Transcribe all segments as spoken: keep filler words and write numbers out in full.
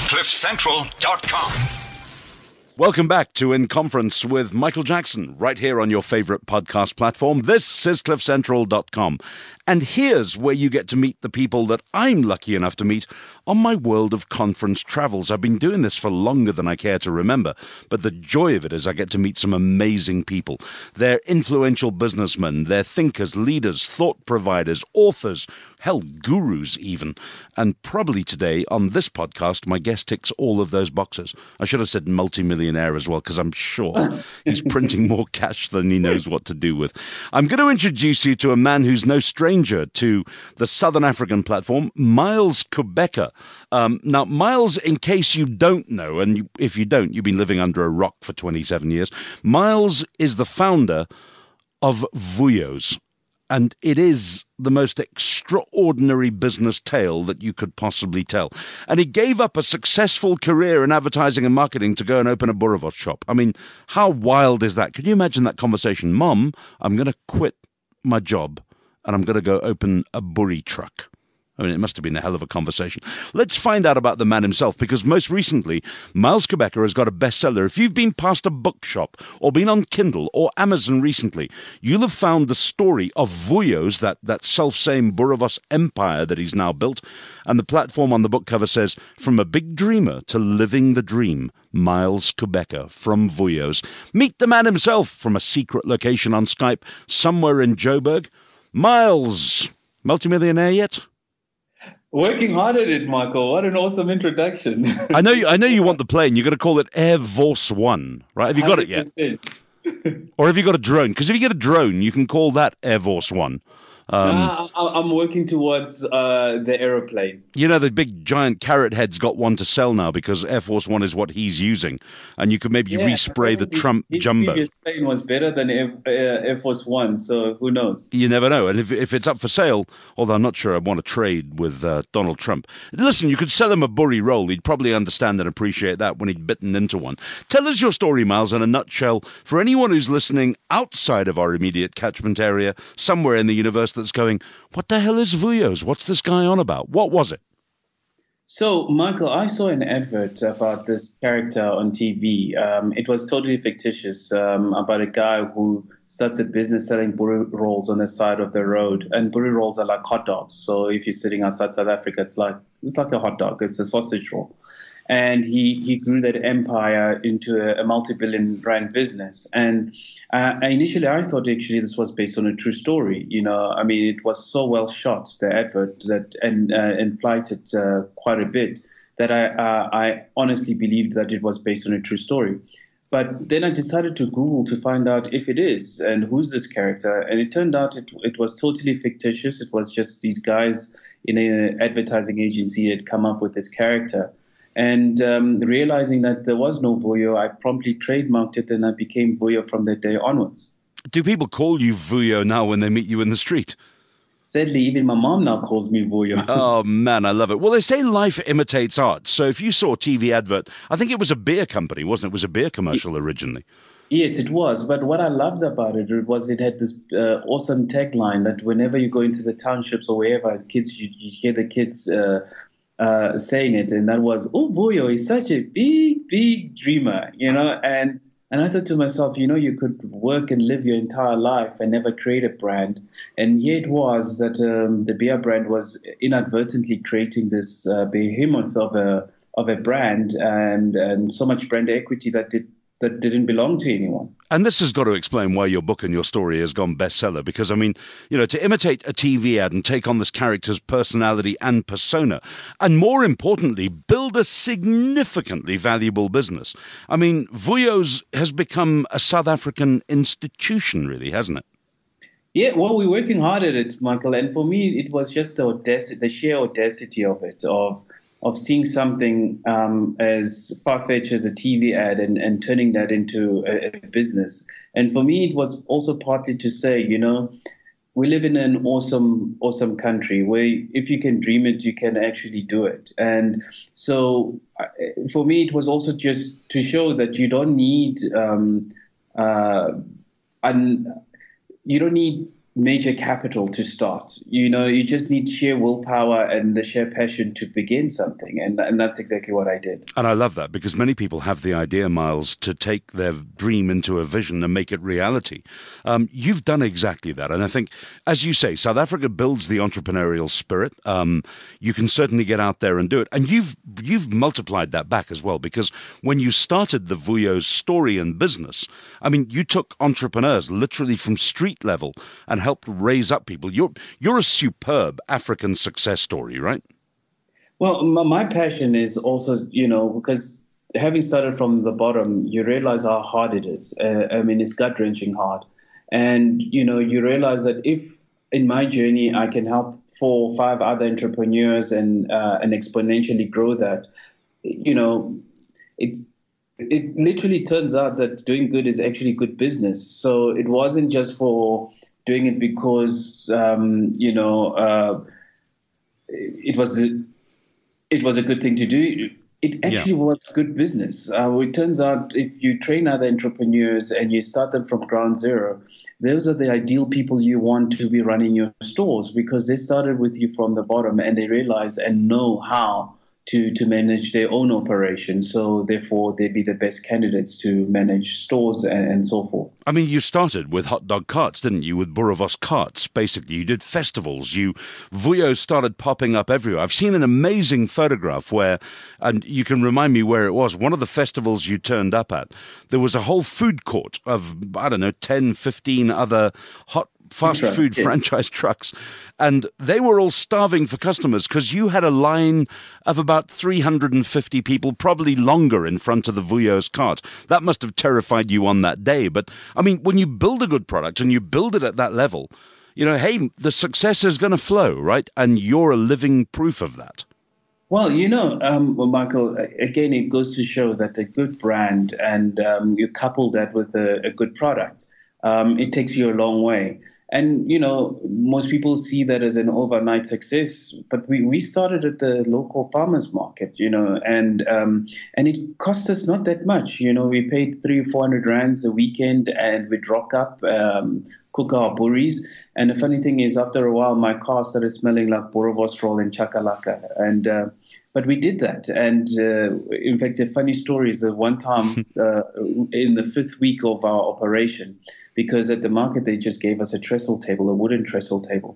cliff central dot com. Welcome back to In Conference with Michael Jackson, right here on your favorite podcast platform. This is cliff central dot com. And here's where you get to meet the people that I'm lucky enough to meet on my world of conference travels. I've been doing this for longer than I care to remember, but the joy of it is I get to meet some amazing people. They're influential businessmen, they're thinkers, leaders, thought providers, authors, hell, gurus even. And probably today on this podcast, my guest ticks all of those boxes. I should have said multimillionaire as well, because I'm sure he's printing more cash than he knows what to do with. I'm going to introduce you to a man who's no stranger to the Southern African platform, Miles Qhubeka. Um, now, Miles, in case you don't know, and you, if you don't, you've been living under a rock for twenty-seven years, Miles is the founder of Vuyos. And it is the most extraordinary business tale that you could possibly tell. And he gave up a successful career in advertising and marketing to go and open a Boerewors shop. I mean, how wild is that? Can you imagine that conversation? Mom, I'm going to quit my job and I'm going to go open a Boerie truck. I mean, it must have been a hell of a conversation. Let's find out about the man himself, because most recently, Miles Qhubeka has got a bestseller. If you've been past a bookshop or been on Kindle or Amazon recently, you'll have found the story of Vuyos, that, that self-same Boerewors empire that he's now built. And the platform on the book cover says, "From a big dreamer to living the dream, Miles Qhubeka from Vuyos." Meet the man himself from a secret location on Skype somewhere in Joburg. Miles, multimillionaire yet? Working hard at it, Michael. What an awesome introduction. I know you, I know you want the plane. You're going to call it Air Force One, right? Have you got it yet? Or have you got a drone? Because if you get a drone, you can call that Air Force One. Um, nah, I'm working towards uh, the aeroplane. You know, the big giant carrot head's got one to sell now because Air Force One is what he's using. And you could maybe yeah, respray the his, Trump his jumbo. His plane was better than Air, uh, Air Force One, so who knows? You never know. And if if it's up for sale, although I'm not sure I want to trade with uh, Donald Trump. Listen, you could sell him a Boerie roll. He'd probably understand and appreciate that when he'd bitten into one. Tell us your story, Miles, in a nutshell, for anyone who's listening outside of our immediate catchment area, somewhere in the universe that's going, what the hell is Vuyos? What's this guy on about? What was it? So, Michael, I saw an advert about this character on T V. Um, it was totally fictitious, um, about a guy who starts a business selling Boerie rolls on the side of the road. And Boerie rolls are like hot dogs. So if you're sitting outside South Africa, it's like it's like a hot dog. It's a sausage roll. And he, he grew that empire into a, a multi-billion rand business. And uh, initially, I thought actually this was based on a true story. You know, I mean, it was so well shot, the advert, that and uh, and flighted uh, quite a bit, that I uh, I honestly believed that it was based on a true story. But then I decided to Google to find out if it is and who's this character. And it turned out it, it was totally fictitious. It was just these guys in an advertising agency had come up with this character. And um, realizing that there was no Vuyo, I promptly trademarked it and I became Vuyo from that day onwards. Do people call you Vuyo now when they meet you in the street? Sadly, even my mom now calls me Vuyo. Oh, man, I love it. Well, they say life imitates art. So if you saw a T V advert, I think it was a beer company, wasn't it? It was a beer commercial originally. Yes, it was. But what I loved about it was it had this uh, awesome tagline that whenever you go into the townships or wherever, kids, you, you hear the kids uh, Uh, saying it, and that was, oh, Vuyo is such a big, big dreamer, you know, and and I thought to myself, you know, you could work and live your entire life and never create a brand, and here it was that um, the beer brand was inadvertently creating this uh, behemoth of a of a brand, and and so much brand equity that did that didn't belong to anyone. And this has got to explain why your book and your story has gone bestseller, because, I mean, you know, to imitate a T V ad and take on this character's personality and persona, and more importantly, build a significantly valuable business. I mean, Vuyos has become a South African institution, really, hasn't it? Yeah, well, we're working hard at it, Michael. And for me, it was just the audacity, the sheer audacity of it, of of seeing something um, as far-fetched as a T V ad and, and turning that into a, a business. And for me, it was also partly to say, you know, we live in an awesome, awesome country where if you can dream it, you can actually do it. And so uh, for me, it was also just to show that you don't need um, uh, un, you don't need major capital to start. You know, you just need sheer willpower and the sheer passion to begin something. And, and that's exactly what I did. And I love that, because many people have the idea, Miles, to take their dream into a vision and make it reality. Um, you've done exactly that. And I think, as you say, South Africa builds the entrepreneurial spirit. Um, you can certainly get out there and do it. And you've you've multiplied that back as well, because when you started the Vuyo's story and business, I mean, you took entrepreneurs literally from street level and helped raise up people. You're you're a superb African success story, right? Well, my passion is also, you know, because having started from the bottom, you realize how hard it is. Uh, I mean, it's gut-wrenching hard. And, you know, you realize that if in my journey I can help four or five other entrepreneurs and uh, and exponentially grow that, you know, it's it literally turns out that doing good is actually good business. So it wasn't just for doing it because, um, you know, uh, it was a, it was a good thing to do. It actually yeah. was good business. Uh, it turns out if you train other entrepreneurs and you start them from ground zero, those are the ideal people you want to be running your stores, because they started with you from the bottom and they realize and know how to, to manage their own operation. So therefore, they'd be the best candidates to manage stores and, and so forth. I mean, you started with hot dog carts, didn't you? With Boerewors carts, basically. You did festivals. You Vuyo started popping up everywhere. I've seen an amazing photograph where, and you can remind me where it was, one of the festivals you turned up at, there was a whole food court of, I don't know, ten, fifteen other hot fast Trucks, food yeah. franchise trucks, and they were all starving for customers because you had a line of about three hundred fifty people, probably longer, in front of the Vuyo's cart. That must have terrified you on that day. But I mean, when you build a good product and you build it at that level, you know, hey, the success is going to flow, right? And you're a living proof of that. Well, you know, um, well, Michael, again, it goes to show that a good brand and um, you couple that with a, a good product, um, it takes you a long way. And, you know, most people see that as an overnight success, but we, we started at the local farmers market, you know, and um, and it cost us not that much. You know, we paid three or four hundred rands a weekend and we'd rock up, um, cook our boeries. And the funny thing is, after a while, my car started smelling like Boerewors roll and chakalaka. And uh, but we did that. And uh, in fact, a funny story is that one time uh, in the fifth week of our operation, because at the market they just gave us a trestle table, a wooden trestle table.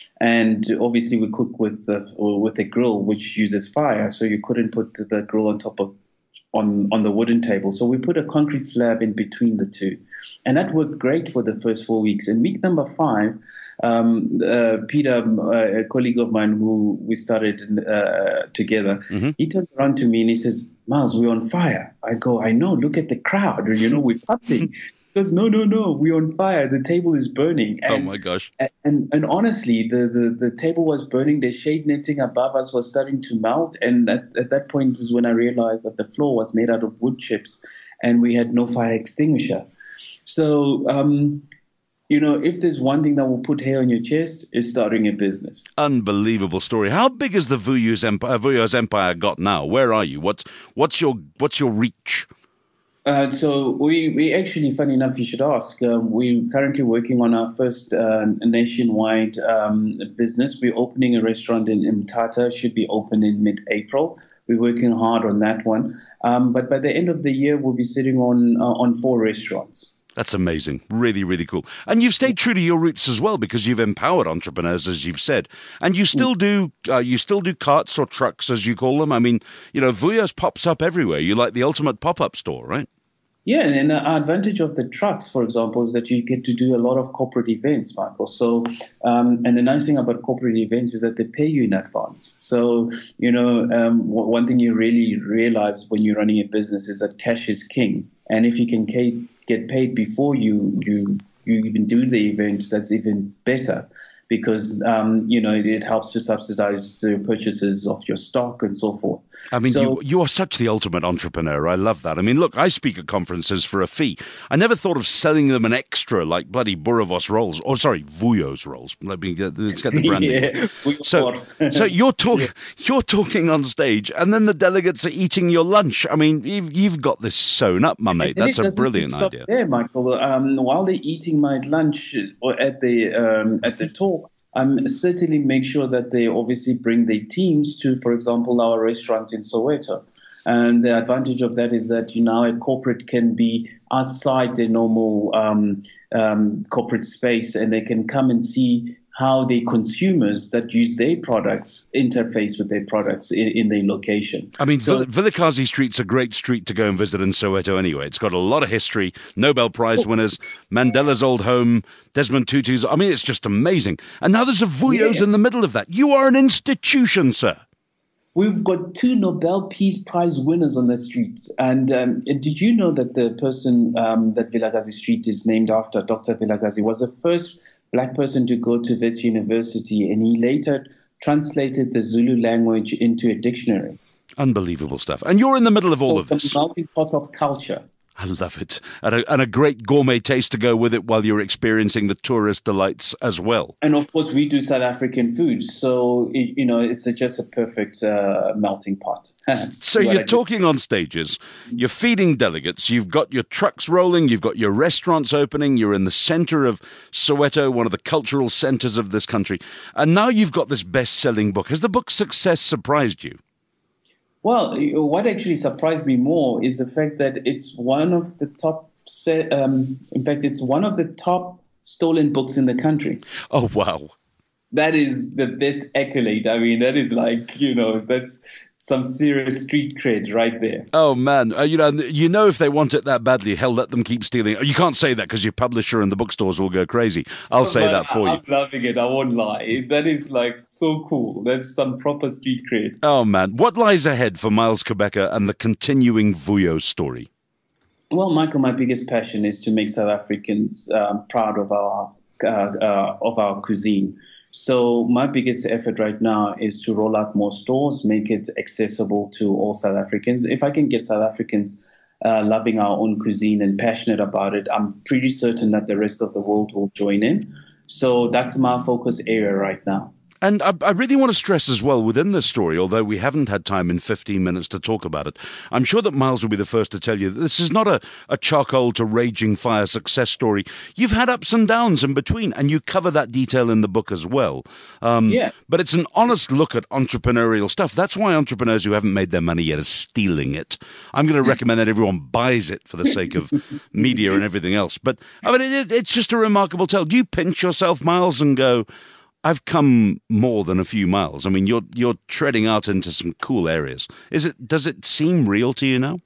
And obviously we cook with the, with a grill which uses fire, so you couldn't put the grill on top of on, on the wooden table. So we put a concrete slab in between the two. And that worked great for the first four weeks. In week number five, um, uh, Peter, uh, a colleague of mine who we started uh, together, mm-hmm. he turns around to me and he says, "Miles, we're on fire." I go, "I know, look at the crowd, you know, we're pumping." He goes, no, no, no, we're on fire. The table is burning. And, oh, my gosh. And, and, and honestly, the, the, the table was burning. The shade netting above us was starting to melt. And at, at that point is when I realized that the floor was made out of wood chips and we had no fire extinguisher. So, um, you know, if there's one thing that will put hair on your chest, is starting a business. Unbelievable story. How big has the Vuyo's empire, Vuyo's empire got now? Where are you? What's, what's, your, what's your reach? Uh, so we, we actually, funny enough, you should ask, uh, we're currently working on our first uh, nationwide um, business. We're opening a restaurant in Mthatha, should be open in mid-April. We're working hard on that one. Um, but by the end of the year, we'll be sitting on uh, on four restaurants. That's amazing. Really, really cool. And you've stayed true to your roots as well, because you've empowered entrepreneurs, as you've said. And you still do uh, you still do carts or trucks, as you call them. I mean, you know, Vuyo's pops up everywhere. You're like the ultimate pop-up store, right? Yeah, and the advantage of the trucks, for example, is that you get to do a lot of corporate events, Michael. So, um, and the nice thing about corporate events is that they pay you in advance. So, you know, um, one thing you really realize when you're running a business is that cash is king. And if you can get paid before you you you even do the event, that's even better. because, um, you know, it, it helps to subsidize the purchases of your stock and so forth. I mean, so, you, you are such the ultimate entrepreneur. I love that. I mean, look, I speak at conferences for a fee. I never thought of selling them an extra like bloody Boerewors rolls. Or, sorry, Vuyo's rolls. Let me get, let's get the branding. yeah, so, so you're, talk, yeah. you're talking on stage, and then the delegates are eating your lunch. I mean, you've, you've got this sewn up, my mate. That's a brilliant stop idea. There, Michael. Um, while they're eating my lunch or at the um, at the talk, I'm certainly make sure that they obviously bring their teams to, for example, our restaurant in Soweto. And the advantage of that is that, you know, a corporate can be outside their normal um, um, corporate space, and they can come and see how the consumers that use their products interface with their products in, in their location. I mean, so, Vilakazi Street's a great street to go and visit in Soweto anyway. It's got a lot of history, Nobel Prize winners, Mandela's old home, Desmond Tutu's. I mean, it's just amazing. And now there's a Vuyo's yeah. in the middle of that. You are an institution, sir. We've got two Nobel Peace Prize winners on that street. And um, did you know that the person um, that Vilakazi Street is named after, Doctor Vilakazi, was the first black person to go to Wits University, and he later translated the Zulu language into a dictionary. Unbelievable stuff. And you're in the middle of so all of this. It's a melting pot of culture. I love it. And a, and a great gourmet taste to go with it while you're experiencing the tourist delights as well. And of course, we do South African food. So, it, you know, it's a, just a perfect uh, melting pot. So you're talking on stages, you're feeding delegates, you've got your trucks rolling, you've got your restaurants opening, you're in the center of Soweto, one of the cultural centers of this country. And now you've got this best-selling book. Has the book's success surprised you? Well, what actually surprised me more is the fact that it's one of the top, um, in fact, it's one of the top stolen books in the country. Oh, wow. That is the best accolade. I mean, that is like, you know, that's some serious street cred right there. Oh, man. Uh, you know, you know, if they want it that badly, hell, let them keep stealing. You can't say that because your publisher and the bookstores will go crazy. I'll say but that for I'm you. I'm loving it. I won't lie. That is like so cool. That's some proper street cred. Oh, man. What lies ahead for Miles Kobeka and the continuing Vuyo story? Well, Michael, my biggest passion is to make South Africans um, proud of our uh, uh, of our cuisine. So my biggest effort right now is to roll out more stores, make it accessible to all South Africans. If I can get South Africans uh, loving our own cuisine and passionate about it, I'm pretty certain that the rest of the world will join in. So that's my focus area right now. And I, I really want to stress as well within this story, although we haven't had time in fifteen minutes to talk about it, I'm sure that Miles will be the first to tell you that this is not a, a charcoal to raging fire success story. You've had ups and downs in between, and you cover that detail in the book as well. Um, yeah. But it's an honest look at entrepreneurial stuff. That's why entrepreneurs who haven't made their money yet are stealing it. I'm going to recommend that everyone buys it for the sake of media and everything else. But I mean, it, it's just a remarkable tale. Do you pinch yourself, Miles, and go, I've come more than a few miles. I mean, you're you're treading out into some cool areas. Is it? Does it seem real to you now?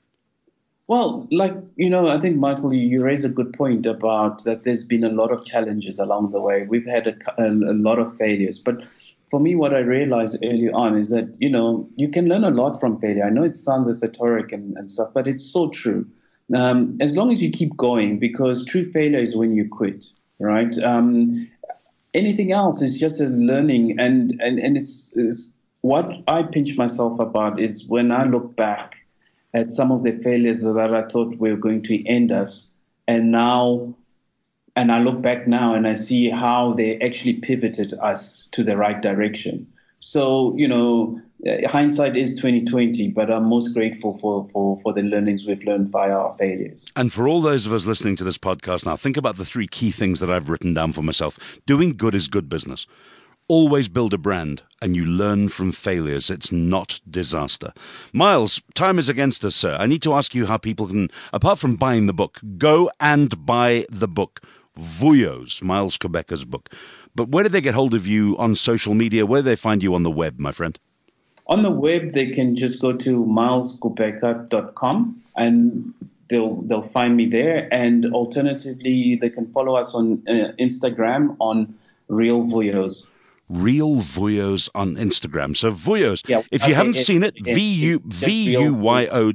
Well, like, you know, I think, Michael, you raise a good point about that there's been a lot of challenges along the way. We've had a, a, a lot of failures. But for me, what I realized early on is that, you know, you can learn a lot from failure. I know it sounds esoteric and, and stuff, but it's so true. Um, as long as you keep going, because true failure is when you quit, right? Um Anything else is just a learning, and, and, and it's, it's what I pinch myself about is when I look back at some of the failures that I thought were going to end us, and now, and I look back now and I see how they actually pivoted us to the right direction. So, you know, hindsight is twenty twenty, but I'm most grateful for, for, for the learnings we've learned via our failures. And for all those of us listening to this podcast now, think about the three key things that I've written down for myself. Doing good is good business. Always build a brand, and you learn from failures. It's not disaster. Miles, time is against us, sir. I need to ask you how people can, apart from buying the book, go and buy the book. Vuyo's, Miles Kobeka's book. But where do they get hold of you on social media? Where do they find you on the web, my friend? On the web, they can just go to miles kobeka dot com and they'll they'll find me there. And alternatively, they can follow us on uh, Instagram on Real Vuyo's. Real Vuyo's on Instagram. So Vuyo's, yeah, if you okay, haven't it, seen it, it, V U V U Y O.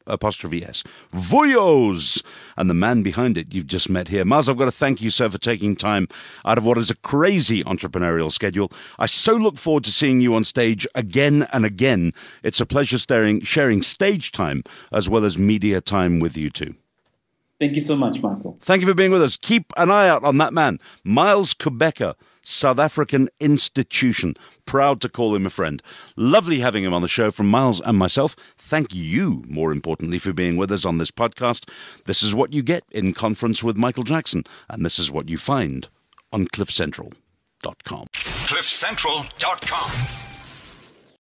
apostrophe S. Vuyos! And the man behind it you've just met here. Miles, I've got to thank you, sir, for taking time out of what is a crazy entrepreneurial schedule. I so look forward to seeing you on stage again and again. It's a pleasure staring, sharing stage time as well as media time with you two. Thank you so much, Michael. Thank you for being with us. Keep an eye out on that man, Miles Kubeka, South African Institution. Proud to call him a friend. Lovely having him on the show from Miles and myself. Thank you, more importantly, for being with us on this podcast. This is what you get in Conference with Michael Jackson, and this is what you find on cliff central dot com. cliff central dot com